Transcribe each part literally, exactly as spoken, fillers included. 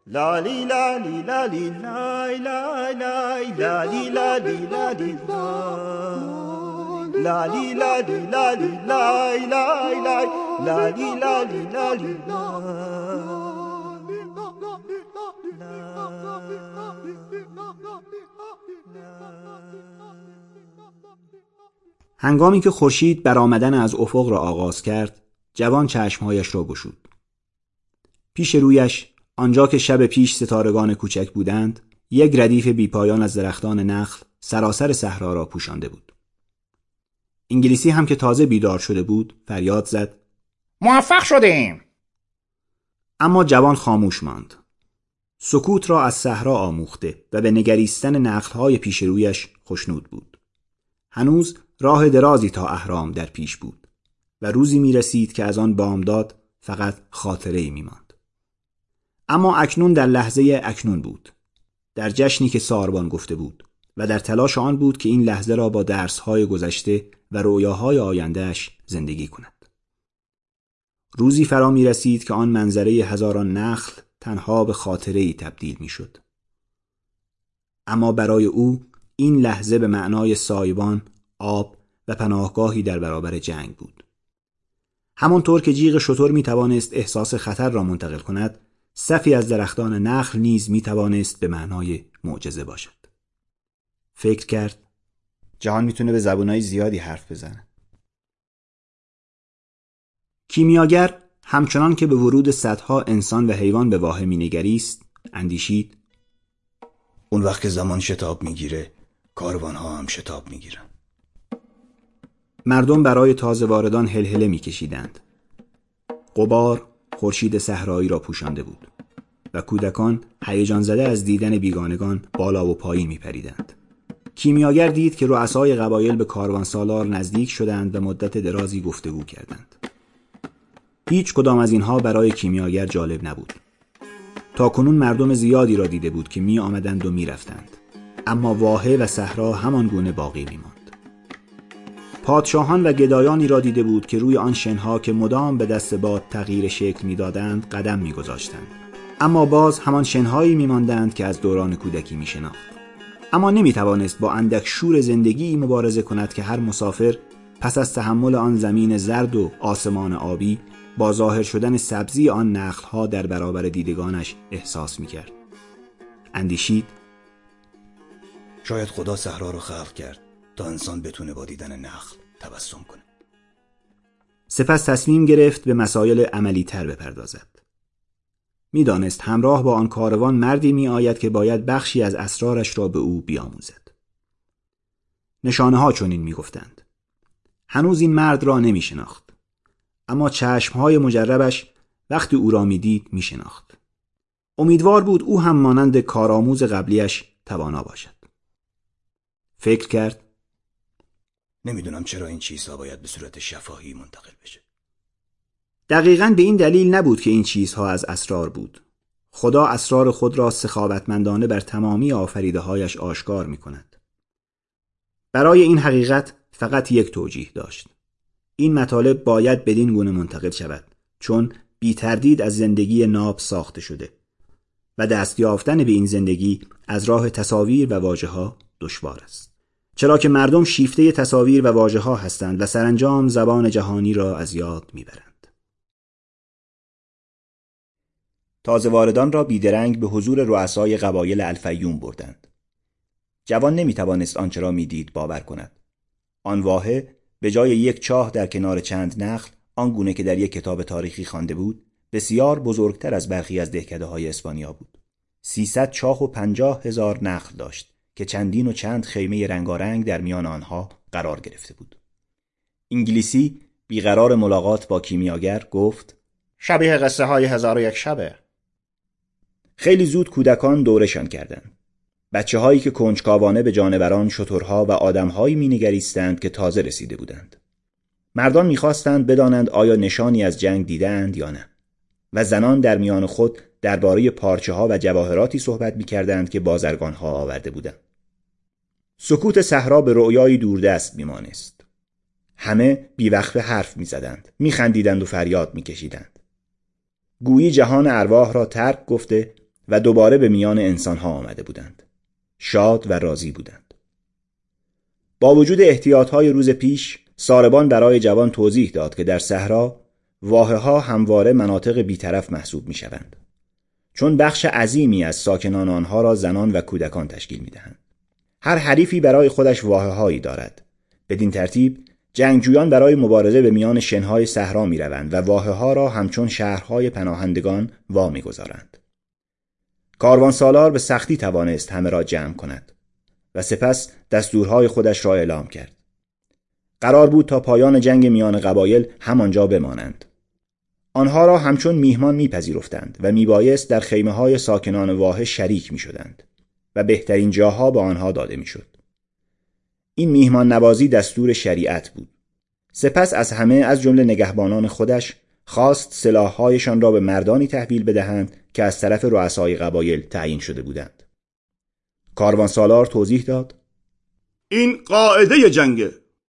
لالی لالی لالی لای لای لای لالی لالی لالی لالی لالی لالی لای لای لای لالی لالی لالی هنگامی که خورشید برآمدن از افق را آغاز کرد، جوان چشمهایش را گشود. پیش رویش، آنجا که شب پیش ستارگان کوچک بودند، یک ردیف بیپایان از درختان نخل سراسر صحرا را پوشانده بود. انگلیسی هم که تازه بیدار شده بود، فریاد زد: موفق شدیم! اما جوان خاموش ماند. سکوت را از صحرا آموخته و به نگریستن نخل‌های پیش رویش خوشنود بود. هنوز راه درازی تا اهرام در پیش بود و روزی می رسید که از آن بامداد فقط خاطره‌ای می ماند. اما اکنون در لحظه اکنون بود، در جشنی که ساربان گفته بود و در تلاش آن بود که این لحظه را با درس‌های گذشته و رویاهای آینده‌اش زندگی کند. روزی فرا می رسید که آن منظره هزاران نخل تنها به خاطره‌ای تبدیل می شد. اما برای او این لحظه به معنای سایبان، آب و پناهگاهی در برابر جنگ بود. همانطور که جیغ شتر می توانست احساس خطر را منتقل کند، صفی از درختان نخل نیز می توانست به معنای معجزه باشد. فکر کرد جهان می تونه به زبانهای زیادی حرف بزنه. کیمیاگر همچنان که به ورود صدها انسان و حیوان به واحه می نگریست، اندیشید: اون وقت که زمان شتاب می گیره، کاروانها هم شتاب می گیرن. مردم برای تازه واردان هلهله می کشیدند. غبار خورشید صحرایی را پوشانده بود و کودکان هیجان زده از دیدن بیگانگان بالا و پایین می پریدند. کیمیاگر دید که رؤسای قبایل به کاروانسالار نزدیک شدند و مدت درازی گفتگو کردند. هیچ کدام از اینها برای کیمیاگر جالب نبود. تا کنون مردم زیادی را دیده بود که می آمدند و می رفتند، اما واحه و صحرا همان گونه باقی می ماند. پادشاهان و گدایانی را دیده بود که روی آن شنها که مدام به دست باد تغییر شکل می دادند قدم می گذاشتند، اما باز همان شنهایی می ماندند که از دوران کودکی می شناخت. اما نمی توانست با اندک شور زندگی مبارزه کند که هر مسافر پس از تحمل آن زمین زرد و آسمان آبی با ظاهر شدن سبزی آن نخل‌ها در برابر دیدگانش احساس می کرد. اندیشید: شاید خدا صحرا رو خلق کرد تا انسان بتونه با دیدن نخل تبسم کنه. سپس تصمیم گرفت به مسائل عملی تر بپردازد. می دانست همراه با آن کاروان مردی می آید که باید بخشی از اسرارش را به او بیاموزد. نشانه ها چنین می گفتند. هنوز این مرد را نمی شناخت، اما چشمهای مجربش وقتی او را می دید می شناخت. امیدوار بود او هم مانند کارآموز قبلیش توانا باشد. فکر کرد: نمیدونم چرا این چیزها باید به صورت شفاهی منتقل بشه. دقیقاً به این دلیل نبود که این چیزها از اسرار بود. خدا اسرار خود را سخاوتمندانه بر تمامی آفریده‌هایش آشکار می کند. برای این حقیقت فقط یک توجیه داشت. این مطالب باید بدین گونه منتقل شود، چون بی تردید از زندگی ناب ساخته شده و دست یافتن به این زندگی از راه تصاویر و واژه‌ها دشوار است. چرا که مردم شیفته تصاویر و واژه‌ها هستند و سرانجام زبان جهانی را از یاد میبرند. تازه واردان را بیدرنگ به حضور رؤسای قبایل الفیوم بردند. جوان نمیتوانست آنچه را میدید باور کند. آن واحه به جای یک چاه در کنار چند نخل، آنگونه که در یک کتاب تاریخی خوانده بود، بسیار بزرگتر از برخی از دهکده‌های اسپانیا بود. سیصد چاه و پنجاه هزار نخل داشت که چندین و چند خیمه رنگارنگ در میان آنها قرار گرفته بود. انگلیسی بیقرار ملاقات با کیمیاگر گفت: شبیه قصه های هزار و یک شبه. خیلی زود کودکان دورشان کردند. بچه هایی که کنجکاوانه به جانوران، شترها و آدمهایی می نگریستند که تازه رسیده بودند. مردان می خواستند بدانند آیا نشانی از جنگ دیدند یا نه، و زنان در میان خود درباره پارچه ها و جواهراتی صحبت می کردند که بازرگان ها آورده بودند. سکوت صحرا به رؤیایی دوردست می مانست. همه بیوقفه حرف می زدند، می خندیدند و فریاد می کشیدند. گویی جهان ارواح را ترک گفته و دوباره به میان انسانها آمده بودند. شاد و راضی بودند. با وجود احتیاطهای روز پیش، ساربان برای جوان توضیح داد که در صحرا واحه‌ها همواره مناطق بی‌طرف محسوب می‌شوند، چون بخش عظیمی از ساکنان آنها را زنان و کودکان تشکیل می‌دهند. هر حریفی برای خودش واحه‌هایی دارد. بدین ترتیب جنگجویان برای مبارزه به میان شنهای صحرا می‌روند و واحه‌ها را همچون شهرهای پناهندگان وا می‌گذارند. کاروانسالار به سختی توانست همه را جمع کند و سپس دستورهای خودش را اعلام کرد. قرار بود تا پایان جنگ میان قبایل همانجا بمانند. آنها را همچون میهمان میپذیرفتند و میبایست در خیمه‌های ساکنان واحه شریک میشدند و بهترین جاها به آنها داده میشد. این میهمان نوازی دستور شریعت بود. سپس از همه، از جمله نگهبانان خودش، خواست سلاح‌هایشان را به مردانی تحویل بدهند که از طرف رؤسای قبایل تعیین شده بودند. کاروانسالار توضیح داد: این قاعده جنگه.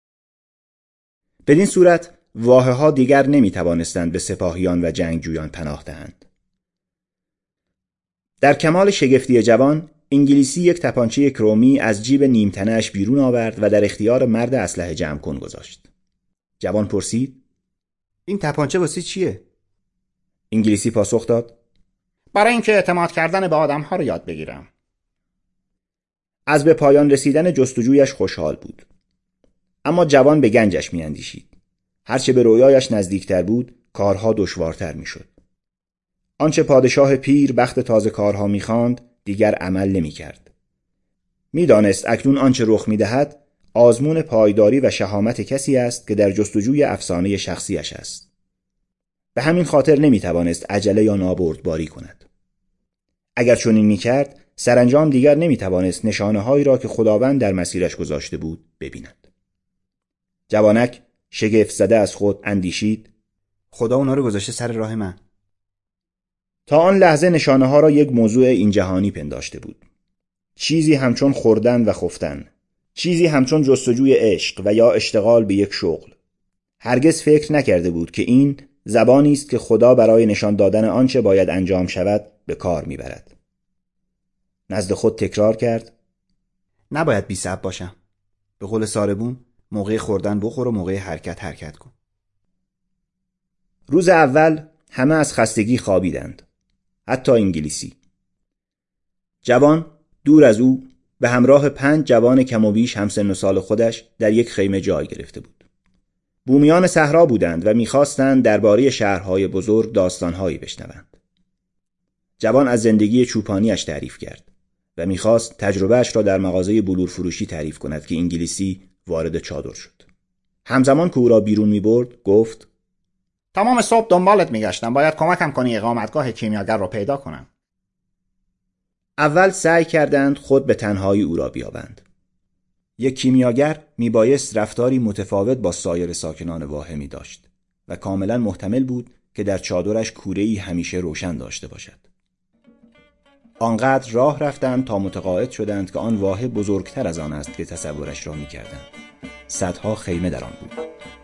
بدین صورت واحه‌ها دیگر نمی توانستند به سپاهیان و جنگجویان پناه دهند. در کمال شگفتی جوان، انگلیسی یک تپانچه کرومی از جیب نیمتنه‌اش بیرون آورد و در اختیار مرد اسلحه جمع کن گذاشت. جوان پرسید: این تپانچه واسه چیه؟ انگلیسی پاسخ داد: برای اینکه اعتماد کردن به آدم‌ها رو یاد بگیرم. از به پایان رسیدن جستجویش خوشحال بود. اما جوان به گنجش می‌اندیشید. هرچه به رویایش نزدیکتر بود، کارها دشوارتر می‌شد. آنچه پادشاه پیر بخت تازه کارها می‌خواند، دیگر عمل نمی‌کرد. می‌دانست اکنون آنچه رخ می‌دهد، آزمون پایداری و شهامت کسی است که در جستجوی افسانه شخصیش است. به همین خاطر نمی‌توانست عجله یا نابردباری کند. اگر چنین می‌کرد، سرانجام دیگر نمی‌توانست نشانه‌هایی را که خداوند در مسیرش گذاشته بود ببیند. جوانک شگفت زده از خود اندیشید: خدا اونا رو گذاشته سر راه من. تا آن لحظه نشانه‌ها را یک موضوع این جهانی پنداشته بود. چیزی همچون خوردن و خفتن، چیزی همچون جستجوی عشق و یا اشتغال به یک شغل. هرگز فکر نکرده بود که این زبانی است که خدا برای نشان دادن آنچه باید انجام شود به کار میبرد. نزد خود تکرار کرد: نباید بی‌صبر باشم. به قول ساربون، موقع خوردن بخور و موقع حرکت حرکت کن. روز اول همه از خستگی خوابیدند، حتی انگلیسی. جوان دور از او به همراه پنج جوان کم و بیش همسن و سال خودش در یک خیمه جای گرفته بود. بومیان صحرا بودند و می‌خواستند درباره شهرهای بزرگ داستان‌هایی بشنوند. جوان از زندگی چوپانیش تعریف کرد و می‌خواست تجربهش را در مغازه بلور فروشی تعریف کند که انگلیسی وارد چادر شد. همزمان که او را بیرون می‌برد گفت: تمام صبح دنبالت میگشتم. باید کمکم کنی اقامتگاه کیمیاگر را پیدا کنم. اول سعی کردند خود به تنهایی او را بیابند. یک کیمیاگر میبایست رفتاری متفاوت با سایر ساکنان واحه می داشت و کاملا محتمل بود که در چادرش کوره‌ای همیشه روشن داشته باشد. آنقدر راه رفتند تا متقاعد شدند که آن واحه بزرگتر از آن است که تصورش را می کردند. صدها خیمه در آن بود.